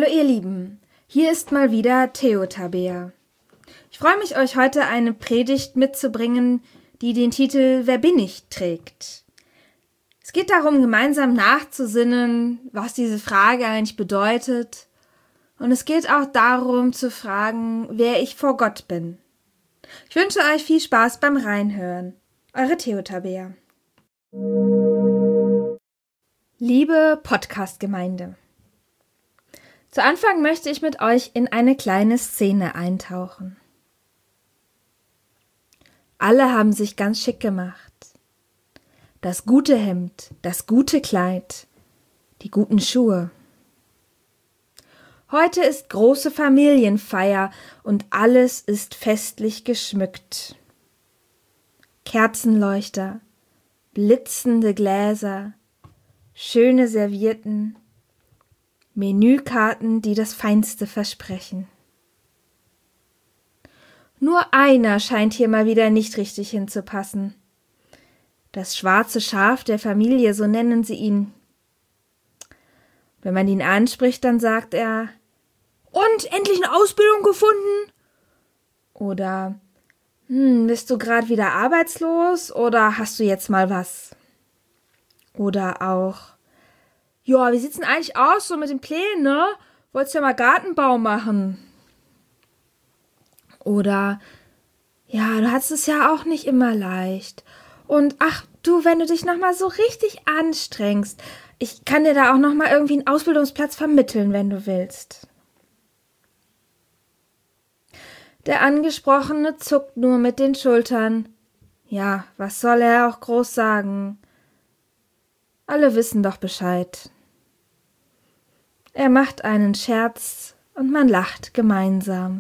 Hallo ihr Lieben, hier ist mal wieder Theo Tabea. Ich freue mich, euch heute eine Predigt mitzubringen, die den Titel Wer bin ich trägt. Es geht darum, gemeinsam nachzusinnen, was diese Frage eigentlich bedeutet. Und es geht auch darum zu fragen, wer ich vor Gott bin. Ich wünsche euch viel Spaß beim Reinhören. Eure Theo Tabea. Liebe Podcast-Gemeinde. Zu Anfang möchte ich mit euch in eine kleine Szene eintauchen. Alle haben sich ganz schick gemacht. Das gute Hemd, das gute Kleid, die guten Schuhe. Heute ist große Familienfeier und alles ist festlich geschmückt. Kerzenleuchter, blitzende Gläser, schöne Servietten, Menükarten, die das Feinste versprechen. Nur einer scheint hier mal wieder nicht richtig hinzupassen. Das schwarze Schaf der Familie, so nennen sie ihn. Wenn man ihn anspricht, dann sagt er: Und, endlich eine Ausbildung gefunden? Oder: Bist du gerade wieder arbeitslos oder hast du jetzt mal was? Oder auch: Ja, wie sieht's denn eigentlich aus so mit den Plänen, ne? Wolltest ja mal Gartenbau machen. Oder: Ja, du hattest es ja auch nicht immer leicht. Und ach du, wenn du dich nochmal so richtig anstrengst, ich kann dir da auch nochmal irgendwie einen Ausbildungsplatz vermitteln, wenn du willst. Der Angesprochene zuckt nur mit den Schultern. Ja, was soll er auch groß sagen? Alle wissen doch Bescheid. Er macht einen Scherz und man lacht gemeinsam.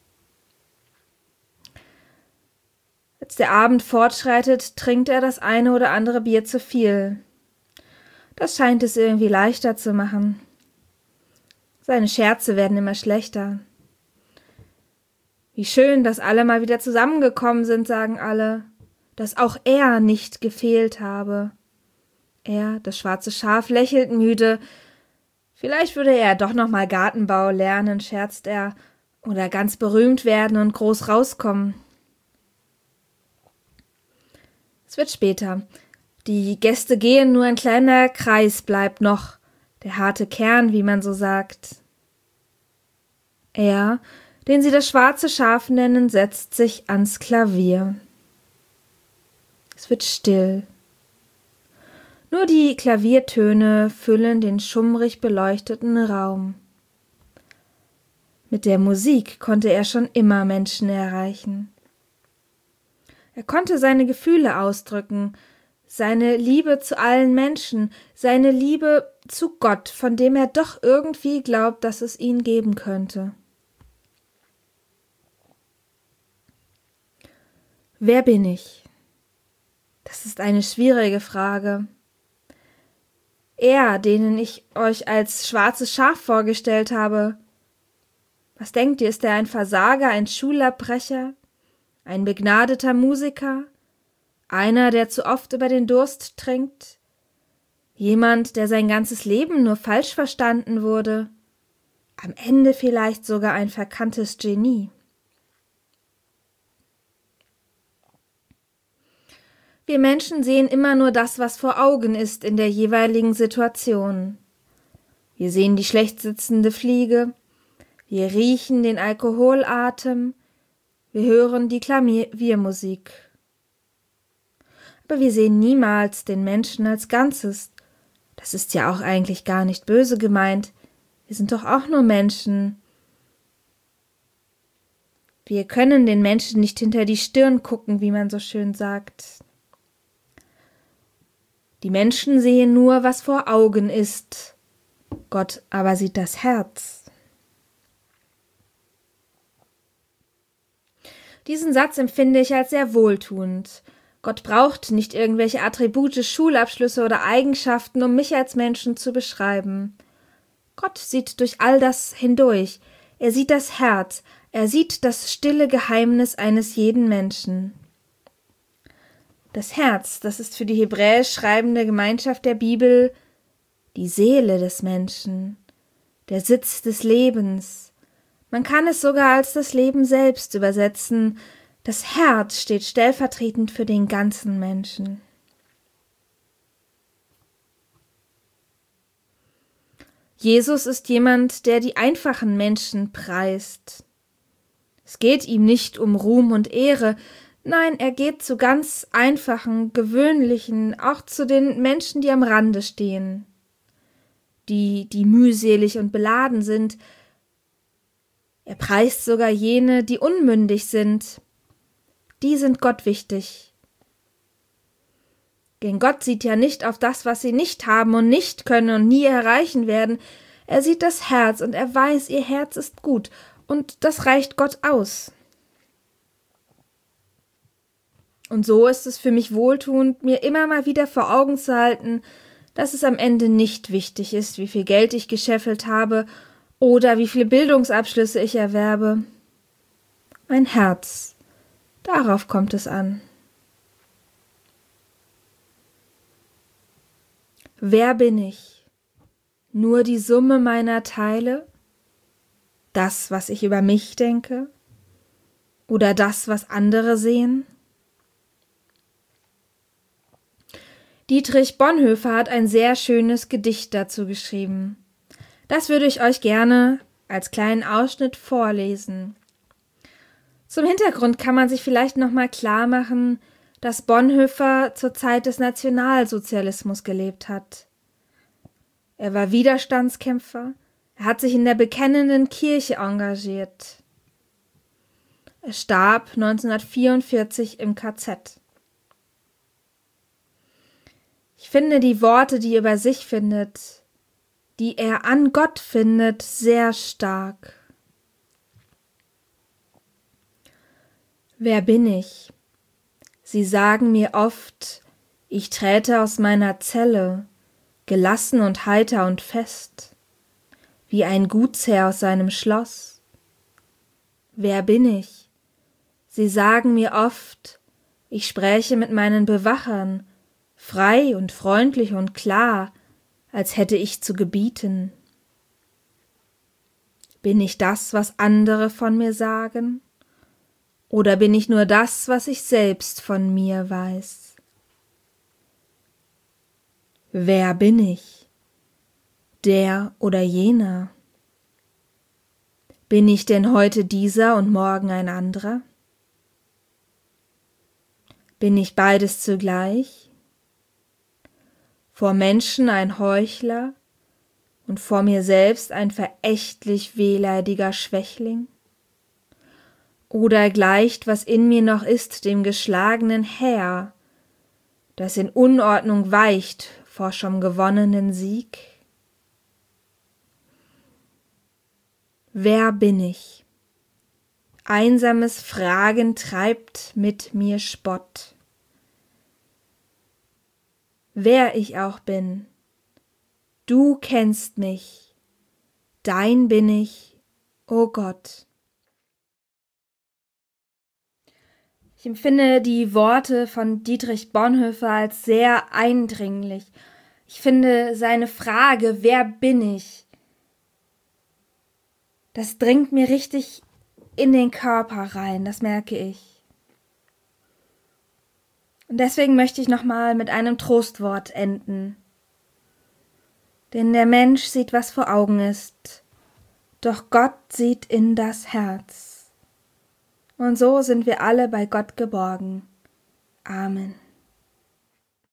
Als der Abend fortschreitet, trinkt er das eine oder andere Bier zu viel. Das scheint es irgendwie leichter zu machen. Seine Scherze werden immer schlechter. Wie schön, dass alle mal wieder zusammengekommen sind, sagen alle, dass auch er nicht gefehlt habe. Er, das schwarze Schaf, lächelt müde. Vielleicht würde er doch noch mal Gartenbau lernen, scherzt er, oder ganz berühmt werden und groß rauskommen. Es wird später. Die Gäste gehen, nur ein kleiner Kreis bleibt noch, der harte Kern, wie man so sagt. Er, den sie das schwarze Schaf nennen, setzt sich ans Klavier. Es wird still. Nur die Klaviertöne füllen den schummrig beleuchteten Raum. Mit der Musik konnte er schon immer Menschen erreichen. Er konnte seine Gefühle ausdrücken, seine Liebe zu allen Menschen, seine Liebe zu Gott, von dem er doch irgendwie glaubt, dass es ihn geben könnte. Wer bin ich? Das ist eine schwierige Frage. Er, denen ich euch als schwarzes Schaf vorgestellt habe. Was denkt ihr, ist er ein Versager, ein Schulabbrecher, ein begnadeter Musiker, einer, der zu oft über den Durst trinkt, jemand, der sein ganzes Leben nur falsch verstanden wurde, am Ende vielleicht sogar ein verkanntes Genie? Wir Menschen sehen immer nur das, was vor Augen ist in der jeweiligen Situation. Wir sehen die schlecht sitzende Fliege, wir riechen den Alkoholatem, wir hören die Klaviermusik. Aber wir sehen niemals den Menschen als Ganzes. Das ist ja auch eigentlich gar nicht böse gemeint. Wir sind doch auch nur Menschen. Wir können den Menschen nicht hinter die Stirn gucken, wie man so schön sagt. Die Menschen sehen nur, was vor Augen ist. Gott aber sieht das Herz. Diesen Satz empfinde ich als sehr wohltuend. Gott braucht nicht irgendwelche Attribute, Schulabschlüsse oder Eigenschaften, um mich als Menschen zu beschreiben. Gott sieht durch all das hindurch. Er sieht das Herz. Er sieht das stille Geheimnis eines jeden Menschen. Das Herz, das ist für die hebräisch schreibende Gemeinschaft der Bibel die Seele des Menschen, der Sitz des Lebens. Man kann es sogar als das Leben selbst übersetzen. Das Herz steht stellvertretend für den ganzen Menschen. Jesus ist jemand, der die einfachen Menschen preist. Es geht ihm nicht um Ruhm und Ehre, nein, er geht zu ganz einfachen, gewöhnlichen, auch zu den Menschen, die am Rande stehen, die mühselig und beladen sind. Er preist sogar jene, die unmündig sind. Die sind Gott wichtig. Denn Gott sieht ja nicht auf das, was sie nicht haben und nicht können und nie erreichen werden. Er sieht das Herz und er weiß, ihr Herz ist gut und das reicht Gott aus. Und so ist es für mich wohltuend, mir immer mal wieder vor Augen zu halten, dass es am Ende nicht wichtig ist, wie viel Geld ich gescheffelt habe oder wie viele Bildungsabschlüsse ich erwerbe. Mein Herz, darauf kommt es an. Wer bin ich? Nur die Summe meiner Teile? Das, was ich über mich denke? Oder das, was andere sehen? Dietrich Bonhoeffer hat ein sehr schönes Gedicht dazu geschrieben. Das würde ich euch gerne als kleinen Ausschnitt vorlesen. Zum Hintergrund kann man sich vielleicht nochmal klar machen, dass Bonhoeffer zur Zeit des Nationalsozialismus gelebt hat. Er war Widerstandskämpfer, er hat sich in der bekennenden Kirche engagiert. Er starb 1944 im KZ. Ich finde die Worte, die er über sich findet, die er an Gott findet, sehr stark. Wer bin ich? Sie sagen mir oft, ich träte aus meiner Zelle, gelassen und heiter und fest, wie ein Gutsherr aus seinem Schloss. Wer bin ich? Sie sagen mir oft, ich spräche mit meinen Bewachern, frei und freundlich und klar, als hätte ich zu gebieten. Bin ich das, was andere von mir sagen? Oder bin ich nur das, was ich selbst von mir weiß? Wer bin ich? Der oder jener? Bin ich denn heute dieser und morgen ein anderer? Bin ich beides zugleich? Vor Menschen ein Heuchler und vor mir selbst ein verächtlich wehleidiger Schwächling? Oder gleicht, was in mir noch ist, dem geschlagenen Heer, das in Unordnung weicht vor schon gewonnenen Sieg? Wer bin ich? Einsames Fragen treibt mit mir Spott. Wer ich auch bin, du kennst mich, dein bin ich, o Gott. Ich empfinde die Worte von Dietrich Bonhoeffer als sehr eindringlich. Ich finde seine Frage, wer bin ich? Das dringt mir richtig in den Körper rein, das merke ich. Und deswegen möchte ich nochmal mit einem Trostwort enden. Denn der Mensch sieht, was vor Augen ist, doch Gott sieht in das Herz. Und so sind wir alle bei Gott geborgen. Amen.